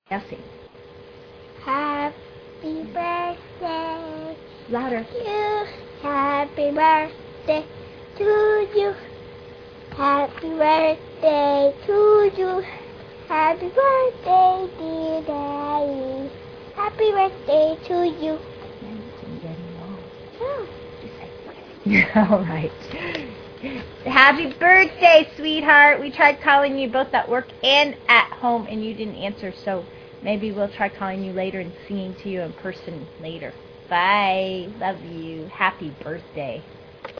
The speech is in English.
Now sing. Happy birthday Louder. to you. Happy birthday to you. Happy birthday to you. Happy birthday, dear Daddy. Happy birthday to you. All right. Happy birthday, sweetheart. We tried calling you both at work and at home, and you didn't answer, so maybe we'll try calling you later and singing to you in person later. Bye. Love you. Happy birthday.